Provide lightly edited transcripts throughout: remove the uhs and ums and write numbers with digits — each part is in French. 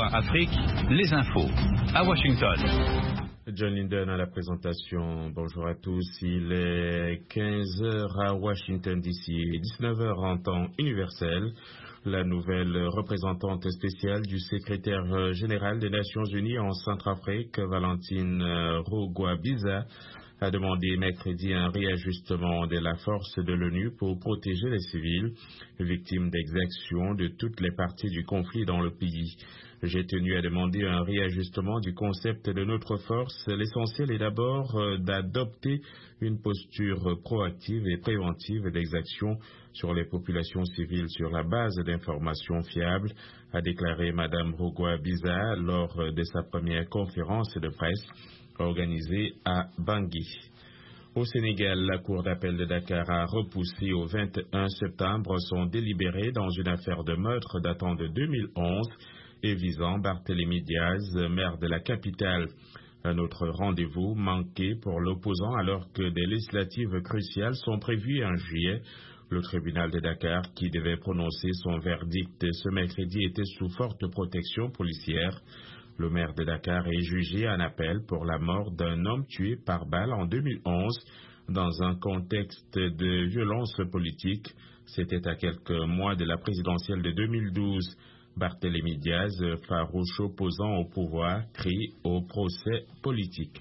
VOA Afrique, les infos. À Washington. John Linden à la présentation. Bonjour à tous. Il est 15h à Washington DC et 19h en temps universel. La nouvelle représentante spéciale du secrétaire général des Nations Unies en Centrafrique, Valentine Rugwabiza, a demandé mercredi un réajustement de la force de l'ONU pour protéger les civils victimes d'exactions de toutes les parties du conflit dans le pays. J'ai tenu à demander un réajustement du concept de notre force. L'essentiel est d'abord d'adopter une posture proactive et préventive d'exaction sur les populations civiles sur la base d'informations fiables, a déclaré Mme Rugwabiza lors de sa première conférence de presse organisée à Bangui. Au Sénégal, la Cour d'appel de Dakar a repoussé au 21 septembre son délibéré dans une affaire de meurtre datant de 2011 et visant Barthélémy Diaz, maire de la capitale. Un autre rendez-vous manqué pour l'opposant alors que des législatives cruciales sont prévues en juillet. Le tribunal de Dakar, qui devait prononcer son verdict ce mercredi, était sous forte protection policière. Le maire de Dakar est jugé en appel pour la mort d'un homme tué par balle en 2011 dans un contexte de violence politique. C'était à quelques mois de la présidentielle de 2012. Barthélémy Diaz, farouche opposant au pouvoir, crie au procès politique.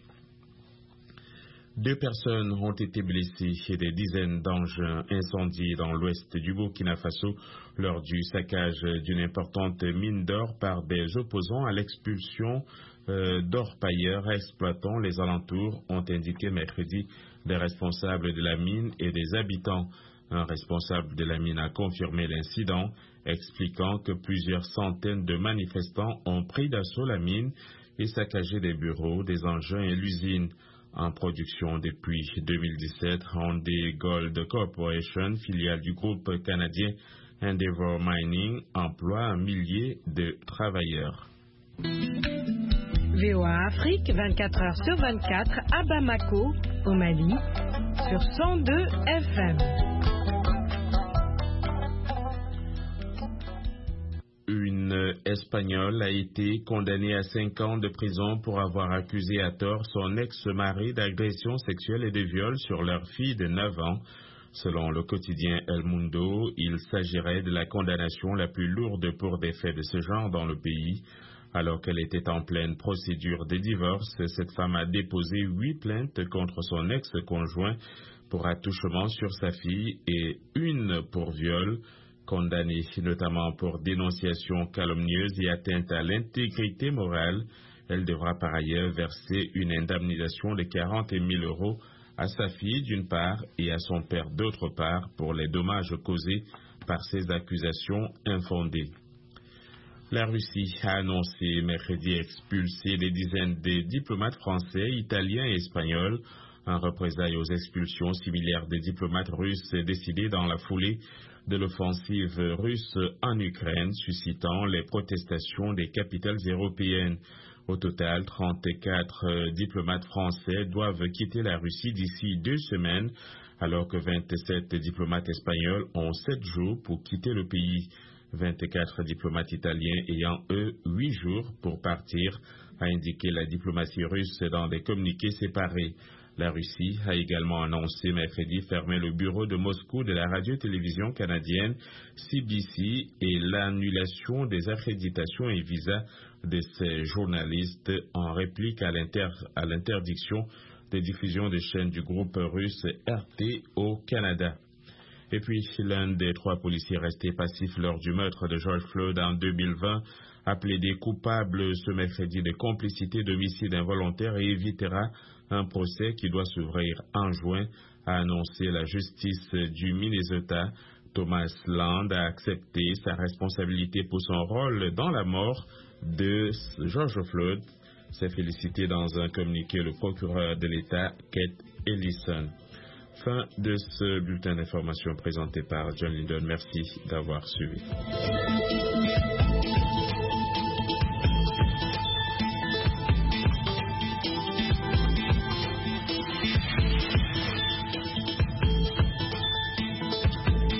2 personnes ont été blessées et des dizaines d'engins incendiés dans l'ouest du Burkina Faso lors du saccage d'une importante mine d'or par des opposants à l'expulsion d'orpailleurs exploitant les alentours, ont indiqué mercredi des responsables de la mine et des habitants. Un responsable de la mine a confirmé l'incident, expliquant que plusieurs centaines de manifestants ont pris d'assaut la mine et saccagé des bureaux, des engins et l'usine. En production depuis 2017, Hyundai Gold Corporation, filiale du groupe canadien Endeavour Mining, emploie 1 millier de travailleurs. VOA Afrique, 24 heures sur 24, à Bamako, au Mali, sur 102 FM. Une Espagnole a été condamnée à 5 ans de prison pour avoir accusé à tort son ex-mari d'agression sexuelle et de viol sur leur fille de 9 ans. Selon le quotidien El Mundo, il s'agirait de la condamnation la plus lourde pour des faits de ce genre dans le pays. Alors qu'elle était en pleine procédure de divorce, cette femme a déposé 8 plaintes contre son ex-conjoint pour attouchement sur sa fille et 1 pour viol. Condamnée notamment pour dénonciation calomnieuse et atteinte à l'intégrité morale, elle devra par ailleurs verser une indemnisation de 40 000 € à sa fille d'une part et à son père d'autre part pour les dommages causés par ces accusations infondées. La Russie a annoncé mercredi expulser des dizaines de diplomates français, italiens et espagnols en représailles aux expulsions similaires des diplomates russes décidées dans la foulée de l'offensive russe en Ukraine, suscitant les protestations des capitales européennes. Au total, 34 diplomates français doivent quitter la Russie d'ici 2 semaines, alors que 27 diplomates espagnols ont 7 jours pour quitter le pays. 24 diplomates italiens ayant, eux, 8 jours pour partir, a indiqué la diplomatie russe dans des communiqués séparés. La Russie a également annoncé mercredi fermer le bureau de Moscou de la radio-télévision canadienne CBC et l'annulation des accréditations et visas de ses journalistes en réplique à l'interdiction de diffusion des chaînes du groupe russe RT au Canada. Et puis, l'un des 3 policiers restés passifs lors du meurtre de George Floyd en 2020 a plaidé coupable ce mercredi de complicité d'homicide involontaire et évitera un procès qui doit s'ouvrir en juin, a annoncé la justice du Minnesota. Thomas Land a accepté sa responsabilité pour son rôle dans la mort de George Floyd. S'est félicité dans un communiqué le procureur de l'État, Kate Ellison. Fin de ce bulletin d'information présenté par John Linden. Merci d'avoir suivi.